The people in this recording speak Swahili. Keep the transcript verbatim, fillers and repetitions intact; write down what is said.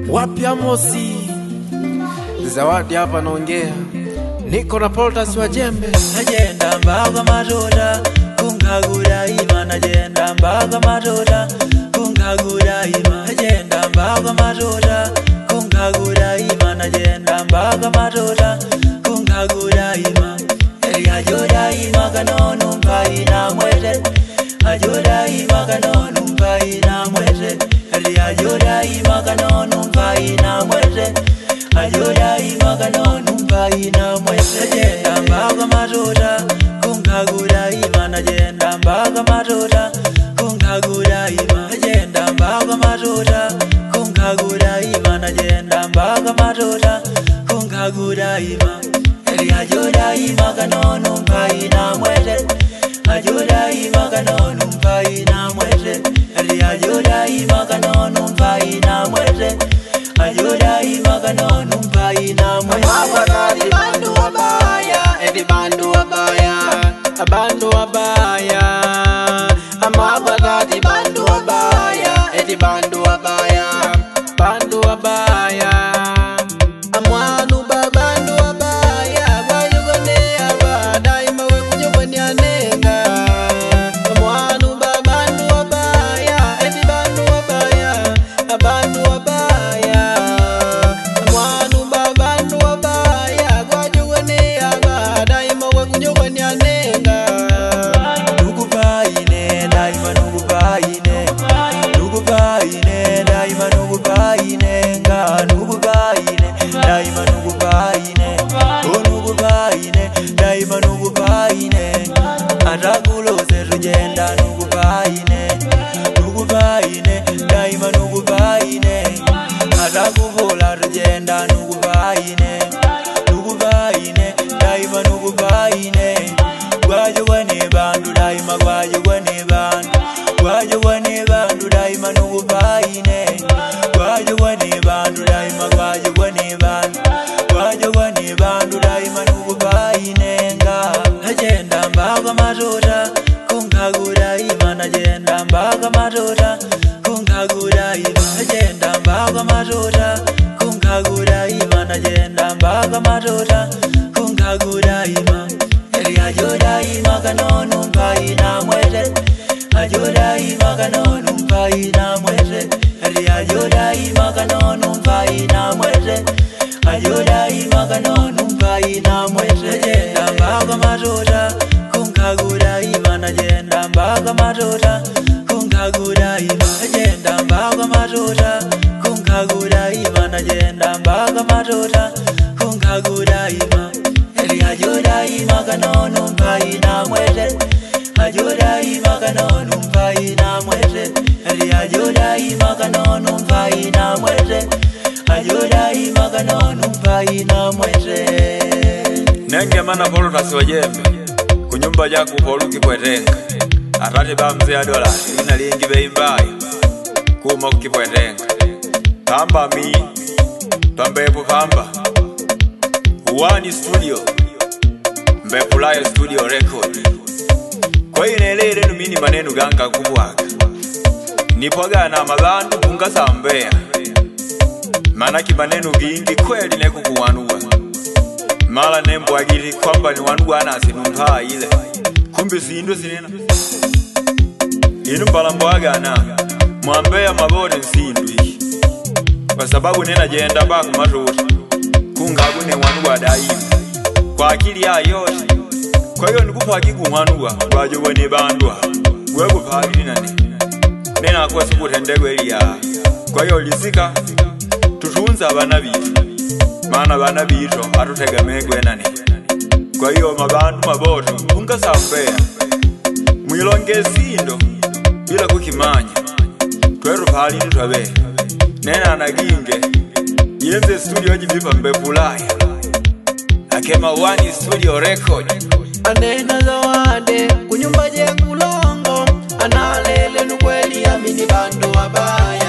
Wapya Mosi Zawadi hapa naongea, niko na Poltas wa Jembe. Najenda mpaka Matola kunkagura ima, najenda mpaka Matola kunkagura ima, najenda mpaka Matola kunkagura ima, najenda mpaka Matola kunkagura ima. Eri ajoda ima kanonu mpai na mwete, ajoda ima kanonu mpai na mwete, eri ajoda ima kanonu mpai na mwete, ajoda ima kanonu mpai na mwete. Najenda mpaka Matola kunkagura ima, najenda mpaka Matola kunkagura ima, najenda mpaka Matola kunkagura ima, najenda mpaka Matola kunkagura ima. Eri ajoda ima kanonu mpai na mwete, ajoda ima kanonu mpai na mwete, eri ajoda ima kanonu mpai na mwete, ajoda ima kanonu mpai na mwete. Amabagati bandu wabaya, edi bandu wabaya, abandu wabaya. Amabagati bandu wabaya, edi bandu wabaya, bandu wabaya. Amwanu babandu wabaya, bayugone abada ima we kunyobani anenga. Amwanu babandu wabaya, edi bandu wabaya, abandu wabaya. Amwanu babandu wabaya, bayugone abada ima we kunyobani anenga. Nugu paine, daima nugu paine, nugu paine, daima nugu paine, nga nugu paine, daima nugu paine, oh nugu paine, daima nugu paine. Atakulo serujenda nugu paine, nugu paine, daima nugu paine. Atakuvola rujenda nugu paine, nugu paine, daima nugu paine. Gwajo wane bandu daima, gwajo wane bandu, gwajo wane bandu daima nugu paine, gwajo wane bandu daima, gwajo wane bandu, gwajo wane bandu daima nugu paine nga. Najenda mpaka Matola kunkagura ima, najenda mpaka Matola kunkagura ima, najenda mpaka Matola kunkagura ima, najenda mpaka Matola kunkagura ima. Eri ajoda ima kanonu mpai na mwete, ajoda ima kanonu mpai na mwete, eri ajoda ima kanonu mpai na mwete, ajoda ima kanonu mpai na mwete. Najenda mpaka Matola kunkagura ima, najenda mpaka Matola kunkagura ima, najenda mpaka Matola kunkagura ima, najenda mpaka Matola kunkagura ima. Eri ajoda ima kanonu mpai na mwete, ajoda ima kanonu mpai na mwete, eri ajoda ima kanonu mpai na mwete, ajoda ima kanonu mpai na mwete. Nenge mana Poltas wa Jembe kunyumba jaku poluki pwetenga, atate bamze ya dola ina lingi beimbai kuma kukipwetenga. Kamba mi twambepo kamba Uwani Studio Mbepulayo Studio Record. Kwa inelele numini manenu ganga kubwaka, nipwaga na mabandu kungasa mbea, manaki manenu gingi kweli neku kuwanua. Mala nembo agiri kwamba ni wanua nasi numpa ile, kumbi sindu sinena inu mbalamboaga na mwambea mabode nsindu hii, kwa sababu nena jenda baku Matola kungagune wanua daima kwa akili ya yote. Kwa hiyo nikupa akiku mwanua wajo wane bandua wego pagini nane nena kwa siku tendegwe ya. Kwa hiyo lisika tutunza abana bitu, maana abana bitu atutegemegwe nane. Kwa hiyo mabandu maboto kungasambea mwilonge sindo bila kukimanya tweru pali nitwabe nena anaginge yenze studio jibipa Mbepulaya akema Uwani Studio Record. Anena Zawadi kunyumba je kulongo, analele nukweli amini bandu wabaya.